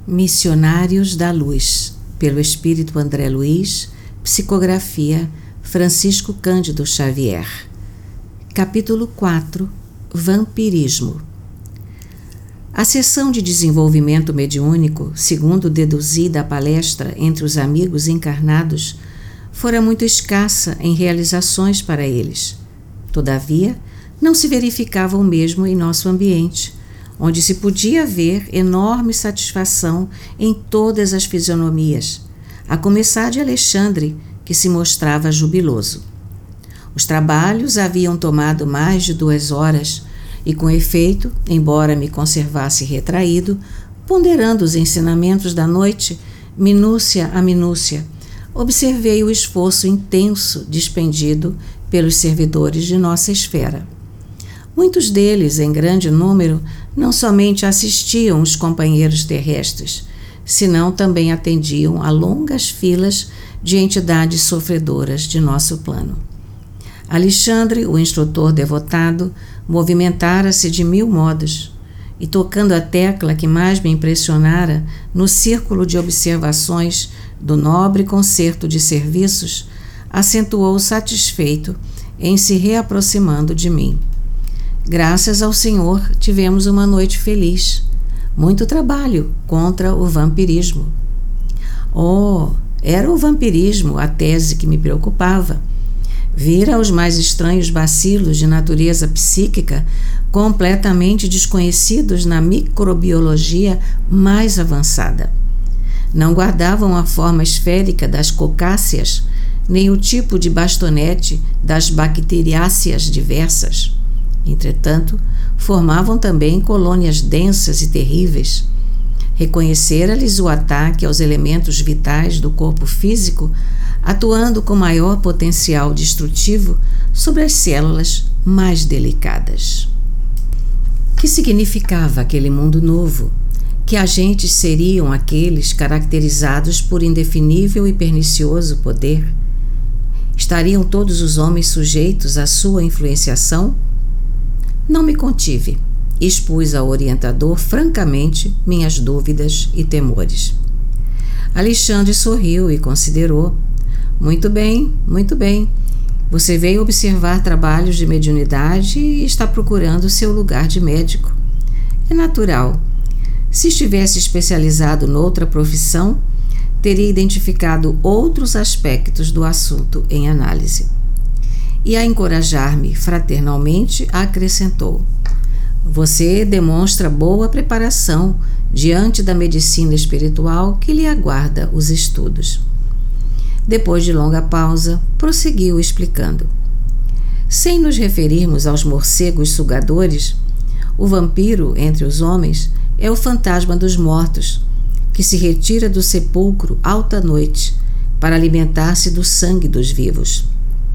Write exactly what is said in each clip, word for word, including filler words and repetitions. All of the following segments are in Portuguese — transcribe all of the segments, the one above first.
Missionários da Luz, pelo Espírito André Luiz, psicografia Francisco Cândido Xavier. Capítulo quatro. Vampirismo. A sessão de desenvolvimento mediúnico, segundo deduzida a palestra entre os amigos encarnados, fora muito escassa em realizações para eles. Todavia, não se verificava o mesmo em nosso ambiente, onde se podia ver enorme satisfação em todas as fisionomias, a começar de Alexandre, que se mostrava jubiloso. Os trabalhos haviam tomado mais de duas horas e, com efeito, embora me conservasse retraído, ponderando os ensinamentos da noite, minúcia a minúcia, observei o esforço intenso despendido pelos servidores de nossa esfera. Muitos deles, em grande número, não somente assistiam os companheiros terrestres, senão também atendiam a longas filas de entidades sofredoras de nosso plano. Alexandre, o instrutor devotado, movimentara-se de mil modos, e tocando a tecla que mais me impressionara no círculo de observações do nobre concerto de serviços, acentuou satisfeito em se reaproximando de mim. Graças ao Senhor, tivemos uma noite feliz. Muito trabalho contra o vampirismo. Oh, era o vampirismo a tese que me preocupava. Vira os mais estranhos bacilos de natureza psíquica completamente desconhecidos na microbiologia mais avançada. Não guardavam a forma esférica das cocáceas, nem o tipo de bastonete das bacteriáceas diversas. Entretanto, formavam também colônias densas e terríveis. Reconhecera-lhes o ataque aos elementos vitais do corpo físico, atuando com maior potencial destrutivo sobre as células mais delicadas. Que significava aquele mundo novo? Que agentes seriam aqueles caracterizados por indefinível e pernicioso poder? Estariam todos os homens sujeitos à sua influenciação? Não me contive. Expus ao orientador francamente minhas dúvidas e temores. Alexandre sorriu e considerou. Muito bem, muito bem. Você veio observar trabalhos de mediunidade e está procurando seu lugar de médico. É natural. Se estivesse especializado noutra profissão, teria identificado outros aspectos do assunto em análise. E a encorajar-me fraternalmente, acrescentou: você demonstra boa preparação diante da medicina espiritual que lhe aguarda os estudos. Depois de longa pausa, prosseguiu explicando. Sem nos referirmos aos morcegos sugadores, o vampiro entre os homens é o fantasma dos mortos, que se retira do sepulcro alta noite para alimentar-se do sangue dos vivos.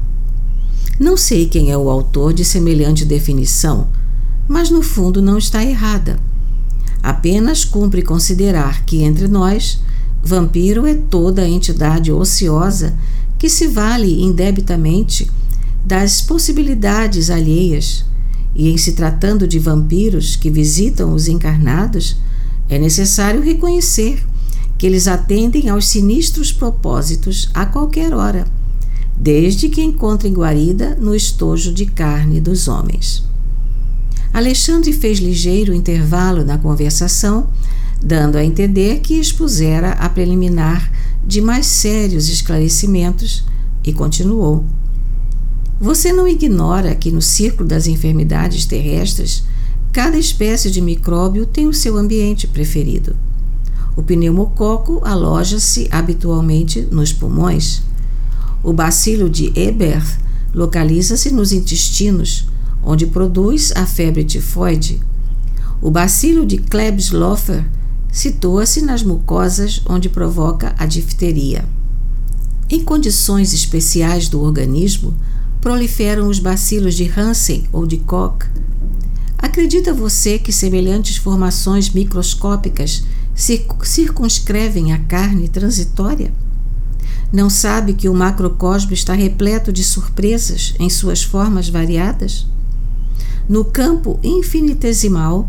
Não sei quem é o autor de semelhante definição, mas no fundo não está errada. Apenas cumpre considerar que entre nós, vampiro é toda a entidade ociosa que se vale indebitamente das possibilidades alheias, e em se tratando de vampiros que visitam os encarnados, é necessário reconhecer que eles atendem aos sinistros propósitos a qualquer hora, desde que encontrem guarida no estojo de carne dos homens. Alexandre fez ligeiro intervalo na conversação, dando a entender que expusera a preliminar de mais sérios esclarecimentos, e continuou. Você não ignora que no círculo das enfermidades terrestres, cada espécie de micróbio tem o seu ambiente preferido. O pneumococo aloja-se habitualmente nos pulmões. O bacilo de Eber localiza-se nos intestinos, onde produz a febre tifoide. O bacilo de Klebsiella situa-se nas mucosas, onde provoca a difteria. Em condições especiais do organismo, proliferam os bacilos de Hansen ou de Koch. Acredita você que semelhantes formações microscópicas circunscrevem a carne transitória? Não sabe que o macrocosmo está repleto de surpresas em suas formas variadas? No campo infinitesimal,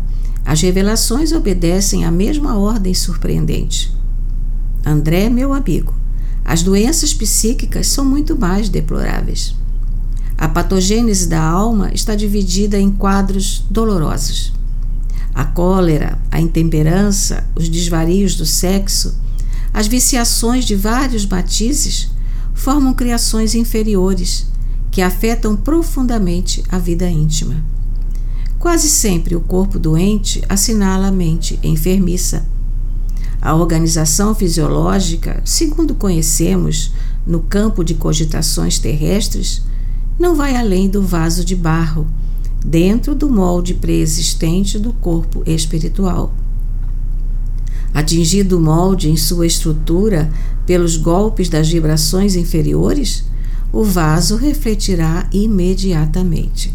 As revelações obedecem à mesma ordem surpreendente. André, meu amigo, as doenças psíquicas são muito mais deploráveis. A patogênese da alma está dividida em quadros dolorosos. A cólera, a intemperança, os desvarios do sexo, as viciações de vários matizes formam criações inferiores que afetam profundamente a vida íntima. Quase sempre o corpo doente assinala a mente enfermiça. A organização fisiológica, segundo conhecemos no campo de cogitações terrestres, não vai além do vaso de barro, dentro do molde preexistente do corpo espiritual. Atingido o molde em sua estrutura pelos golpes das vibrações inferiores, o vaso refletirá imediatamente.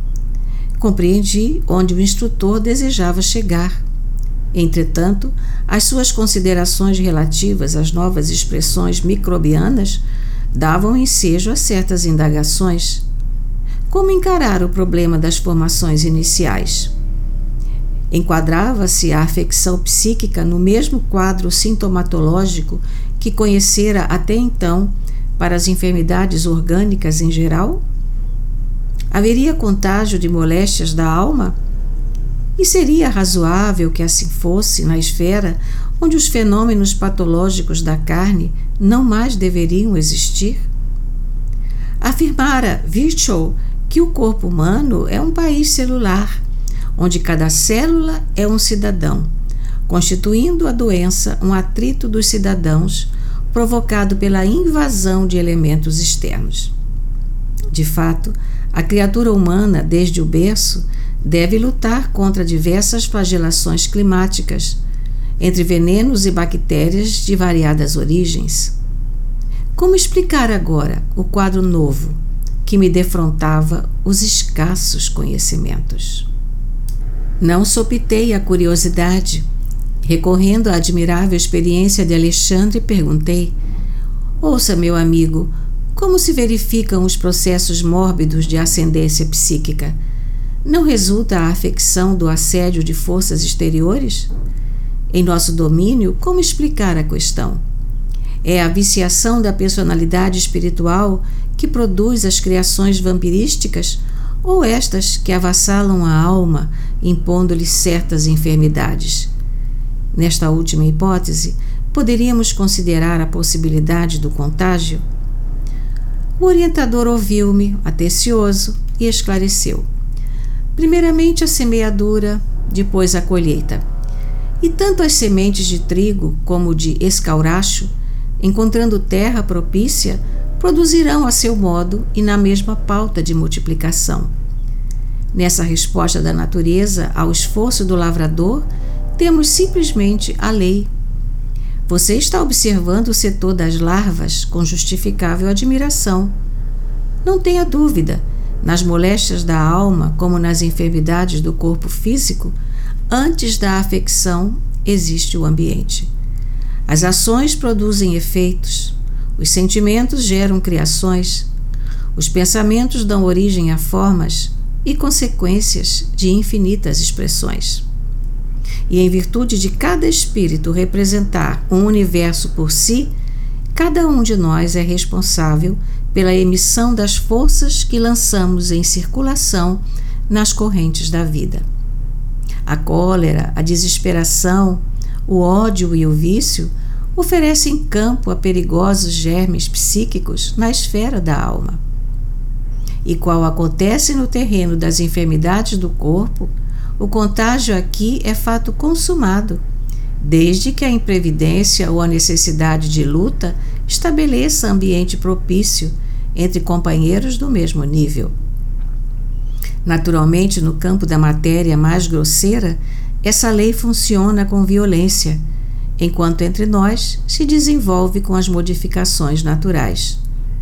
Compreendi onde o instrutor desejava chegar. Entretanto, as suas considerações relativas às novas expressões microbianas davam ensejo a certas indagações. Como encarar o problema das formações iniciais? Enquadrava-se a afecção psíquica no mesmo quadro sintomatológico que conhecera até então para as enfermidades orgânicas em geral? Haveria contágio de moléstias da alma? E seria razoável que assim fosse na esfera onde os fenômenos patológicos da carne não mais deveriam existir? Afirmara Virchow que o corpo humano é um país celular, onde cada célula é um cidadão, constituindo a doença um atrito dos cidadãos provocado pela invasão de elementos externos. De fato, a criatura humana, desde o berço, deve lutar contra diversas flagelações climáticas, entre venenos e bactérias de variadas origens. Como explicar agora o quadro novo que me defrontava os escassos conhecimentos? Não sopitei a curiosidade. Recorrendo à admirável experiência de Alexandre, perguntei: ouça, meu amigo, como se verificam os processos mórbidos de ascendência psíquica? Não resulta a afecção do assédio de forças exteriores? Em nosso domínio, como explicar a questão? É a viciação da personalidade espiritual que produz as criações vampirísticas ou estas que avassalam a alma, impondo-lhe certas enfermidades? Nesta última hipótese, poderíamos considerar a possibilidade do contágio? O orientador ouviu-me, atencioso, e esclareceu. Primeiramente a semeadura, depois a colheita. E tanto as sementes de trigo como de escauracho, encontrando terra propícia, produzirão a seu modo e na mesma pauta de multiplicação. Nessa resposta da natureza ao esforço do lavrador, temos simplesmente a lei. Você está observando o setor das larvas com justificável admiração. Não tenha dúvida, nas moléstias da alma, como nas enfermidades do corpo físico, antes da afecção existe o ambiente. As ações produzem efeitos, os sentimentos geram criações, os pensamentos dão origem a formas e consequências de infinitas expressões. E em virtude de cada espírito representar um universo por si, cada um de nós é responsável pela emissão das forças que lançamos em circulação nas correntes da vida. A cólera, a desesperação, o ódio e o vício oferecem campo a perigosos germes psíquicos na esfera da alma. E qual acontece no terreno das enfermidades do corpo, o contágio aqui é fato consumado, desde que a imprevidência ou a necessidade de luta estabeleça ambiente propício entre companheiros do mesmo nível. Naturalmente, no campo da matéria mais grosseira, essa lei funciona com violência, enquanto entre nós se desenvolve com as modificações naturais.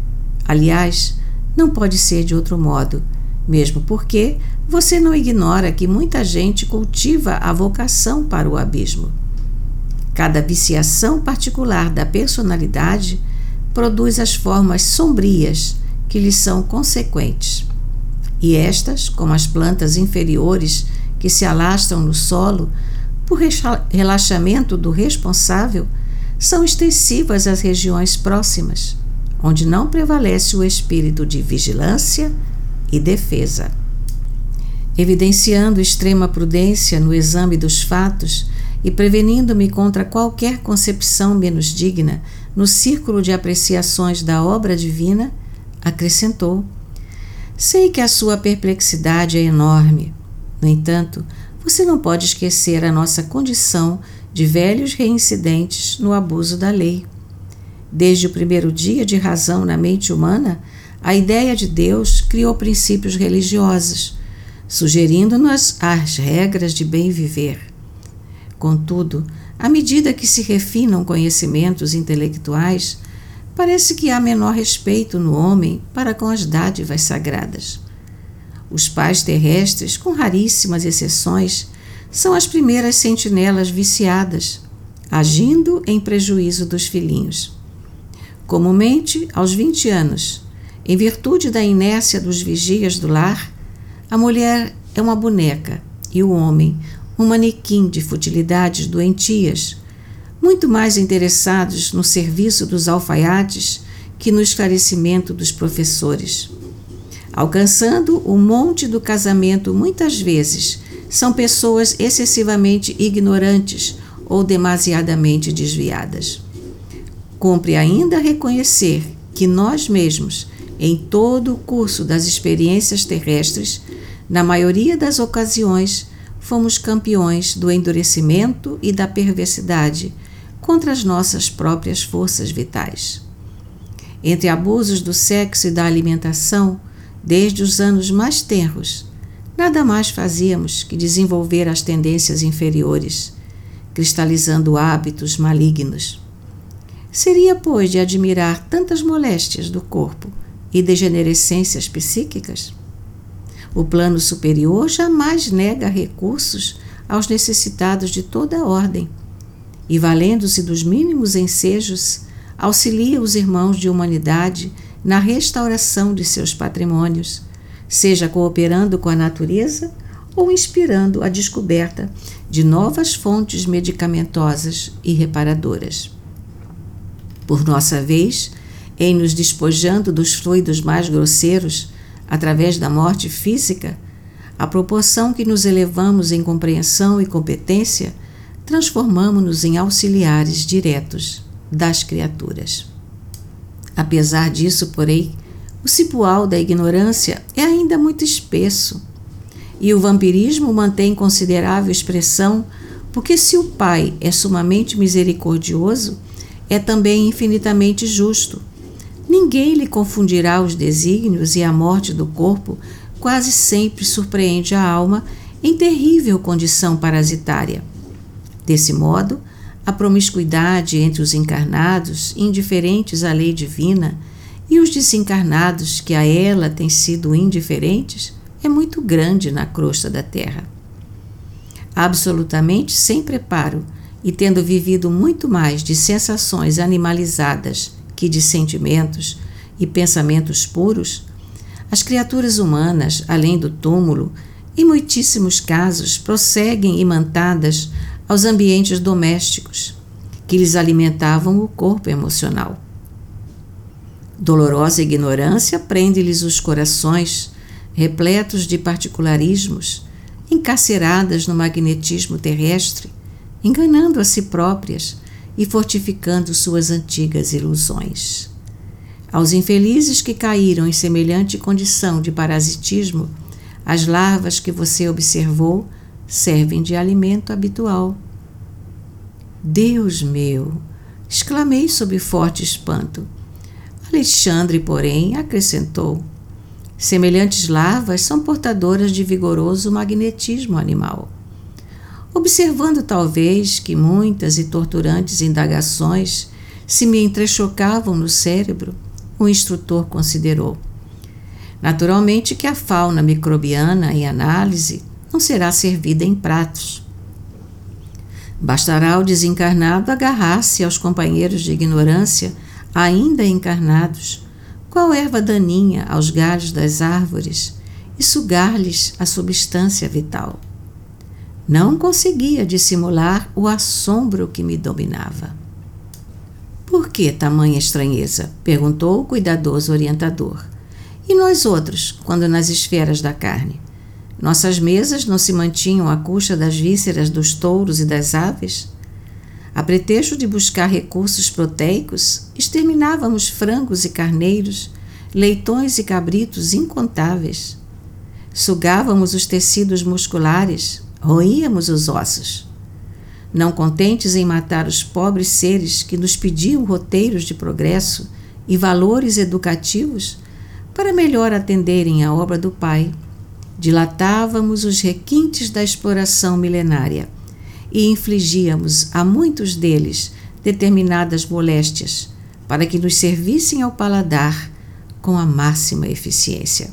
Aliás, não pode ser de outro modo, mesmo porque você não ignora que muita gente cultiva a vocação para o abismo. Cada viciação particular da personalidade produz as formas sombrias que lhe são consequentes. E estas, como as plantas inferiores que se alastram no solo por relaxamento do responsável são extensivas às regiões próximas, onde não prevalece o espírito de vigilância e defesa. Evidenciando extrema prudência no exame dos fatos e prevenindo-me contra qualquer concepção menos digna no círculo de apreciações da obra divina, acrescentou: sei que a sua perplexidade é enorme. No entanto, você não pode esquecer a nossa condição de velhos reincidentes no abuso da lei. Desde o primeiro dia de razão na mente humana, a ideia de Deus criou princípios religiosos, sugerindo-nos as regras de bem viver. Contudo, à medida que se refinam conhecimentos intelectuais, parece que há menor respeito no homem para com as dádivas sagradas. Os pais terrestres, com raríssimas exceções, são as primeiras sentinelas viciadas, agindo em prejuízo dos filhinhos. Comumente, aos vinte anos, em virtude da inércia dos vigias do lar, a mulher é uma boneca e o homem um manequim de futilidades doentias, muito mais interessados no serviço dos alfaiates que no esclarecimento dos professores. Alcançando o monte do casamento, muitas vezes, são pessoas excessivamente ignorantes ou demasiadamente desviadas. Cumpre ainda reconhecer que nós mesmos, em todo o curso das experiências terrestres, na maioria das ocasiões, fomos campeões do endurecimento e da perversidade contra as nossas próprias forças vitais. Entre abusos do sexo e da alimentação, desde os anos mais tenros, nada mais fazíamos que desenvolver as tendências inferiores, cristalizando hábitos malignos. Seria, pois, de admirar tantas moléstias do corpo e degenerescências psíquicas? O plano superior jamais nega recursos aos necessitados de toda a ordem e, valendo-se dos mínimos ensejos, auxilia os irmãos de humanidade na restauração de seus patrimônios, seja cooperando com a natureza ou inspirando a descoberta de novas fontes medicamentosas e reparadoras. Por nossa vez, em nos despojando dos fluidos mais grosseiros, através da morte física, à proporção que nos elevamos em compreensão e competência, transformamo-nos em auxiliares diretos das criaturas. Apesar disso, porém, o cipoal da ignorância é ainda muito espesso, e o vampirismo mantém considerável expressão, porque se o Pai é sumamente misericordioso, é também infinitamente justo. Ninguém lhe confundirá os desígnios e a morte do corpo quase sempre surpreende a alma em terrível condição parasitária. Desse modo, a promiscuidade entre os encarnados, indiferentes à lei divina, e os desencarnados, que a ela têm sido indiferentes, é muito grande na crosta da terra. Absolutamente sem preparo e tendo vivido muito mais de sensações animalizadas que de sentimentos e pensamentos puros, as criaturas humanas, além do túmulo, em muitíssimos casos, prosseguem imantadas aos ambientes domésticos, que lhes alimentavam o corpo emocional. Dolorosa ignorância prende-lhes os corações, repletos de particularismos, encarceradas no magnetismo terrestre, enganando a si próprias e fortificando suas antigas ilusões. Aos infelizes que caíram em semelhante condição de parasitismo, as larvas que você observou servem de alimento habitual. Deus meu! Exclamei sob forte espanto. Alexandre, porém, acrescentou: semelhantes larvas são portadoras de vigoroso magnetismo animal. Observando talvez que muitas e torturantes indagações se me entrechocavam no cérebro, o instrutor considerou: naturalmente que a fauna microbiana em análise não será servida em pratos. Bastará ao desencarnado agarrar-se aos companheiros de ignorância ainda encarnados, qual erva daninha aos galhos das árvores, e sugar-lhes a substância vital. Não conseguia dissimular o assombro que me dominava. Por que tamanha estranheza? Perguntou o cuidadoso orientador. E nós outros, quando nas esferas da carne? Nossas mesas não se mantinham à custa das vísceras dos touros e das aves? A pretexto de buscar recursos proteicos, exterminávamos frangos e carneiros, leitões e cabritos incontáveis. Sugávamos os tecidos musculares, roíamos os ossos. Não contentes em matar os pobres seres que nos pediam roteiros de progresso e valores educativos para melhor atenderem à obra do Pai, dilatávamos os requintes da exploração milenária e infligíamos a muitos deles determinadas moléstias para que nos servissem ao paladar com a máxima eficiência.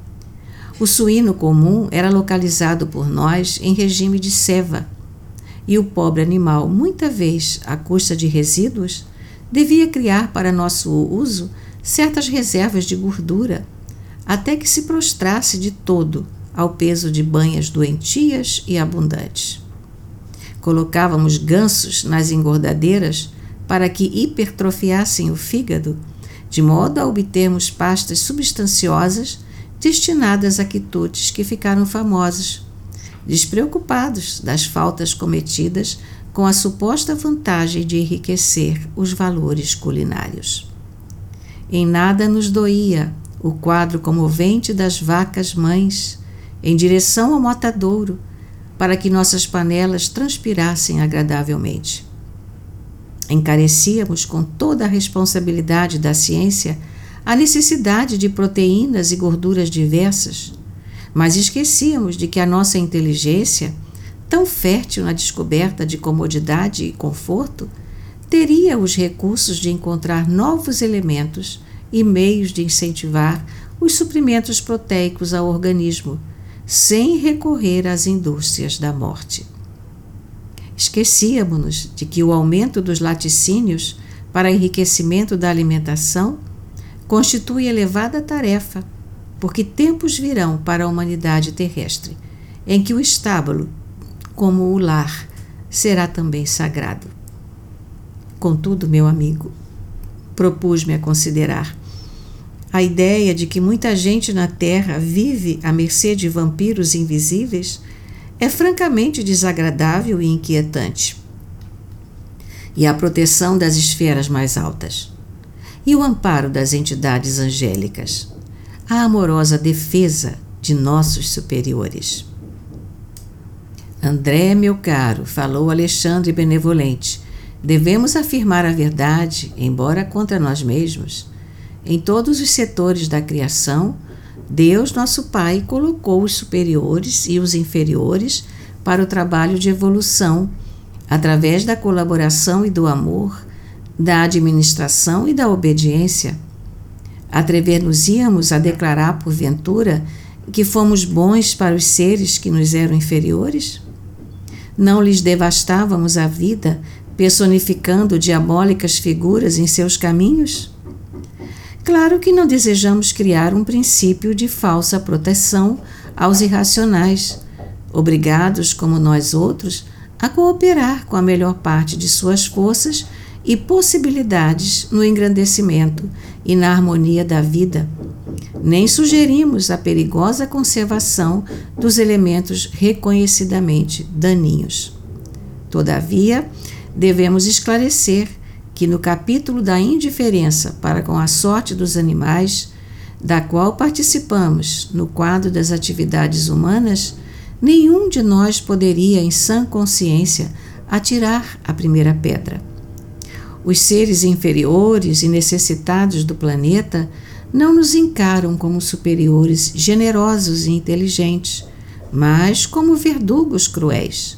O suíno comum era localizado por nós em regime de ceva, e o pobre animal, muita vez à custa de resíduos, devia criar para nosso uso certas reservas de gordura, até que se prostrasse de todo ao peso de banhas doentias e abundantes. Colocávamos gansos nas engordadeiras para que hipertrofiassem o fígado, de modo a obtermos pastas substanciosas destinadas a quitutes que ficaram famosos, despreocupados das faltas cometidas com a suposta vantagem de enriquecer os valores culinários. Em nada nos doía o quadro comovente das vacas mães em direção ao matadouro, para que nossas panelas transpirassem agradavelmente. Encarecíamos com toda a responsabilidade da ciência a necessidade de proteínas e gorduras diversas, mas esquecíamos de que a nossa inteligência, tão fértil na descoberta de comodidade e conforto, teria os recursos de encontrar novos elementos e meios de incentivar os suprimentos proteicos ao organismo, sem recorrer às indústrias da morte. Esquecíamos-nos de que o aumento dos laticínios para enriquecimento da alimentação constitui elevada tarefa, porque tempos virão para a humanidade terrestre, em que o estábulo, como o lar, será também sagrado. Contudo, meu amigo, propus-me a considerar a ideia de que muita gente na Terra vive à mercê de vampiros invisíveis é francamente desagradável e inquietante. E a proteção das esferas mais altas, e o amparo das entidades angélicas, a amorosa defesa de nossos superiores. André, meu caro, falou Alexandre benevolente, devemos afirmar a verdade, embora contra nós mesmos. Em todos os setores da criação, Deus, nosso Pai, colocou os superiores e os inferiores para o trabalho de evolução, através da colaboração e do amor, da administração e da obediência. Atrever-nos-íamos a declarar, porventura, que fomos bons para os seres que nos eram inferiores? Não lhes devastávamos a vida, personificando diabólicas figuras em seus caminhos? Claro que não desejamos criar um princípio de falsa proteção aos irracionais, obrigados, como nós outros, a cooperar com a melhor parte de suas forças e possibilidades no engrandecimento e na harmonia da vida. Nem sugerimos a perigosa conservação dos elementos reconhecidamente daninhos. Todavia, devemos esclarecer que no capítulo da indiferença para com a sorte dos animais, da qual participamos no quadro das atividades humanas, nenhum de nós poderia, em sã consciência, atirar a primeira pedra. Os seres inferiores e necessitados do planeta não nos encaram como superiores generosos e inteligentes, mas como verdugos cruéis.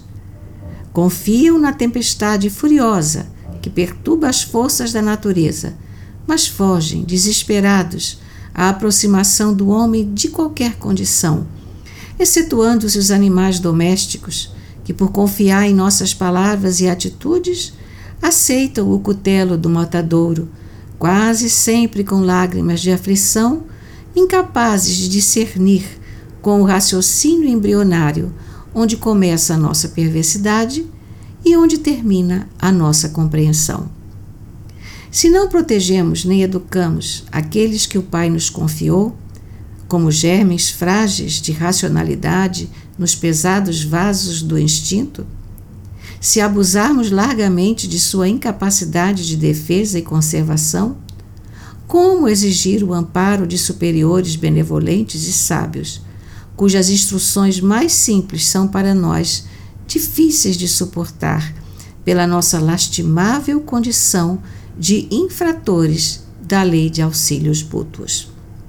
Confiam na tempestade furiosa que perturba as forças da natureza, mas fogem, desesperados, à aproximação do homem de qualquer condição, excetuando-se os animais domésticos, que por confiar em nossas palavras e atitudes, aceitam o cutelo do matadouro, quase sempre com lágrimas de aflição, incapazes de discernir, com o raciocínio embrionário, onde começa a nossa perversidade e onde termina a nossa compreensão. Se não protegemos nem educamos aqueles que o Pai nos confiou, como germes frágeis de racionalidade nos pesados vasos do instinto, se abusarmos largamente de sua incapacidade de defesa e conservação, como exigir o amparo de superiores benevolentes e sábios, cujas instruções mais simples são para nós difíceis de suportar pela nossa lastimável condição de infratores da lei de auxílios mútuos?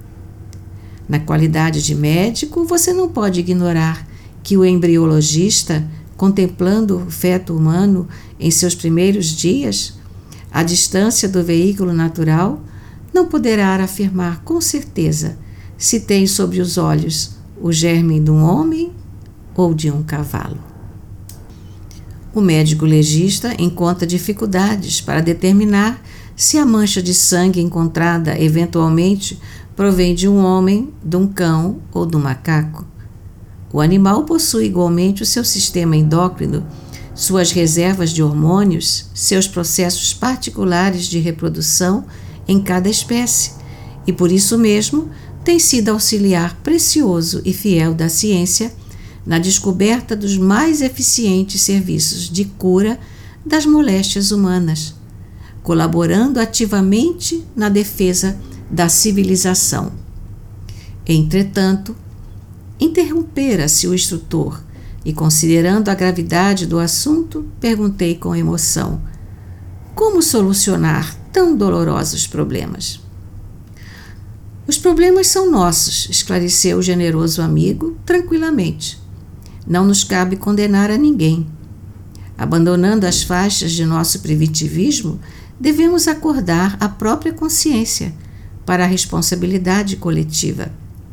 Na qualidade de médico, você não pode ignorar que o embriologista, contemplando o feto humano em seus primeiros dias, à distância do veículo natural, não poderá afirmar com certeza se tem sobre os olhos o germe de um homem ou de um cavalo. O médico legista encontra dificuldades para determinar se a mancha de sangue encontrada eventualmente provém de um homem, de um cão ou de um macaco. O animal possui igualmente o seu sistema endócrino, suas reservas de hormônios, seus processos particulares de reprodução em cada espécie, e por isso mesmo tem sido auxiliar precioso e fiel da ciência na descoberta dos mais eficientes serviços de cura das moléstias humanas, colaborando ativamente na defesa da civilização. Entretanto, interrompera-se o instrutor e, considerando a gravidade do assunto, perguntei com emoção: como solucionar tão dolorosos problemas? Os problemas são nossos, esclareceu o generoso amigo tranquilamente. Não nos cabe condenar a ninguém. Abandonando as faixas de nosso primitivismo, devemos acordar a própria consciência para a responsabilidade coletiva.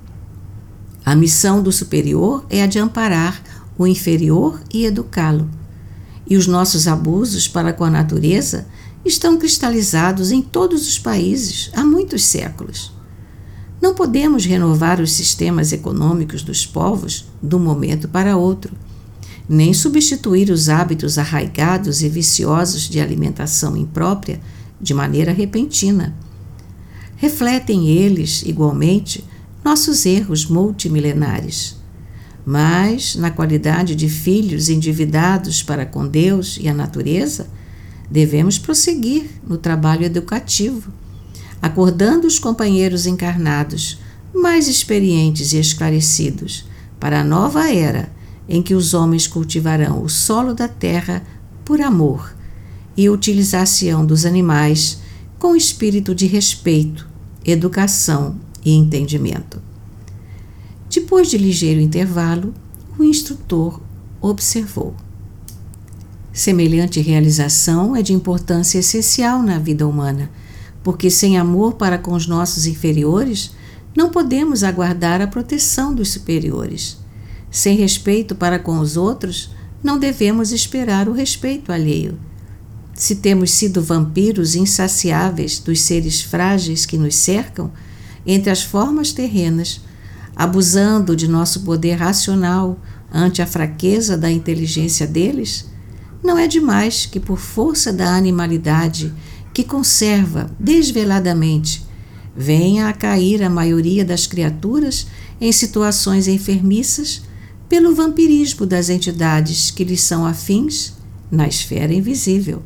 A missão do superior é a de amparar o inferior e educá-lo. E os nossos abusos para com a natureza estão cristalizados em todos os países há muitos séculos. Não podemos renovar os sistemas econômicos dos povos de um momento para outro, nem substituir os hábitos arraigados e viciosos de alimentação imprópria de maneira repentina. Refletem eles, igualmente, nossos erros multimilenares. Mas, na qualidade de filhos endividados para com Deus e a natureza, devemos prosseguir no trabalho educativo, acordando os companheiros encarnados, mais experientes e esclarecidos, para a nova era em que os homens cultivarão o solo da terra por amor e utilizar-se-ão dos animais com espírito de respeito, educação e entendimento. Depois de ligeiro intervalo, o instrutor observou: semelhante realização é de importância essencial na vida humana, porque sem amor para com os nossos inferiores, não podemos aguardar a proteção dos superiores. Sem respeito para com os outros, não devemos esperar o respeito alheio. Se temos sido vampiros insaciáveis dos seres frágeis que nos cercam, entre as formas terrenas, abusando de nosso poder racional ante a fraqueza da inteligência deles, não é demais que, por força da animalidade que conserva desveladamente, venha a cair a maioria das criaturas em situações enfermiças pelo vampirismo das entidades que lhes são afins na esfera invisível.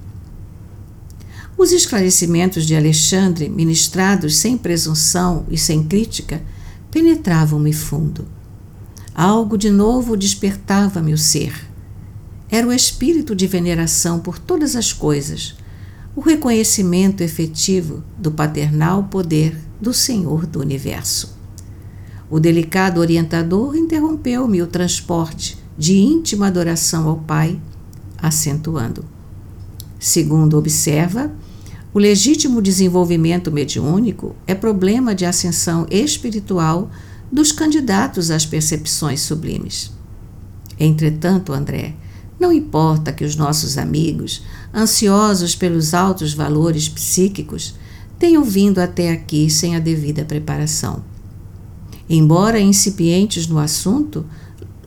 Os esclarecimentos de Alexandre, ministrados sem presunção e sem crítica, penetravam-me fundo. Algo de novo despertava-me o ser. Era o espírito de veneração por todas as coisas, o reconhecimento efetivo do paternal poder do Senhor do Universo. O delicado orientador interrompeu-me o transporte de íntima adoração ao Pai, acentuando: segundo observa, o legítimo desenvolvimento mediúnico é problema de ascensão espiritual dos candidatos às percepções sublimes. Entretanto, André, não importa que os nossos amigos, ansiosos pelos altos valores psíquicos, tenham vindo até aqui sem a devida preparação. Embora incipientes no assunto,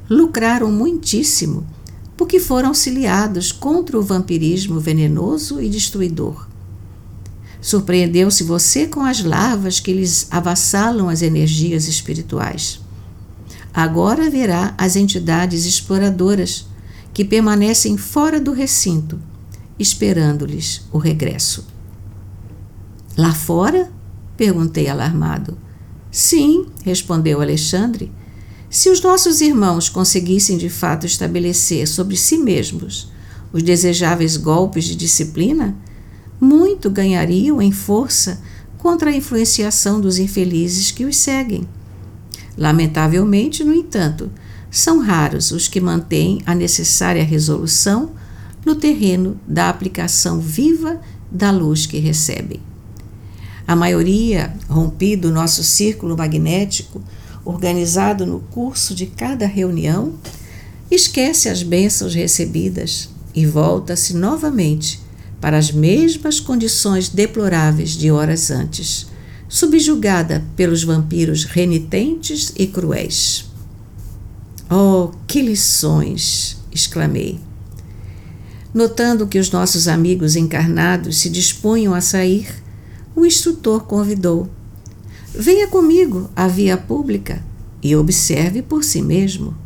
lucraram muitíssimo, porque foram auxiliados contra o vampirismo venenoso e destruidor. Surpreendeu-se você com as larvas que lhes avassalam as energias espirituais. Agora verá as entidades exploradoras que permanecem fora do recinto, esperando-lhes o regresso. Lá fora? Perguntei alarmado. Sim, respondeu Alexandre. Se os nossos irmãos conseguissem de fato estabelecer sobre si mesmos os desejáveis golpes de disciplina, muito ganhariam em força contra a influenciação dos infelizes que os seguem. Lamentavelmente, no entanto, são raros os que mantêm a necessária resolução no terreno da aplicação viva da luz que recebem. A maioria, rompido o nosso círculo magnético, organizado no curso de cada reunião, esquece as bênçãos recebidas e volta-se novamente para as mesmas condições deploráveis de horas antes, subjugada pelos vampiros renitentes e cruéis. Oh, que lições! Exclamei. Notando que os nossos amigos encarnados se dispunham a sair, o instrutor convidou. Venha comigo à via pública e observe por si mesmo.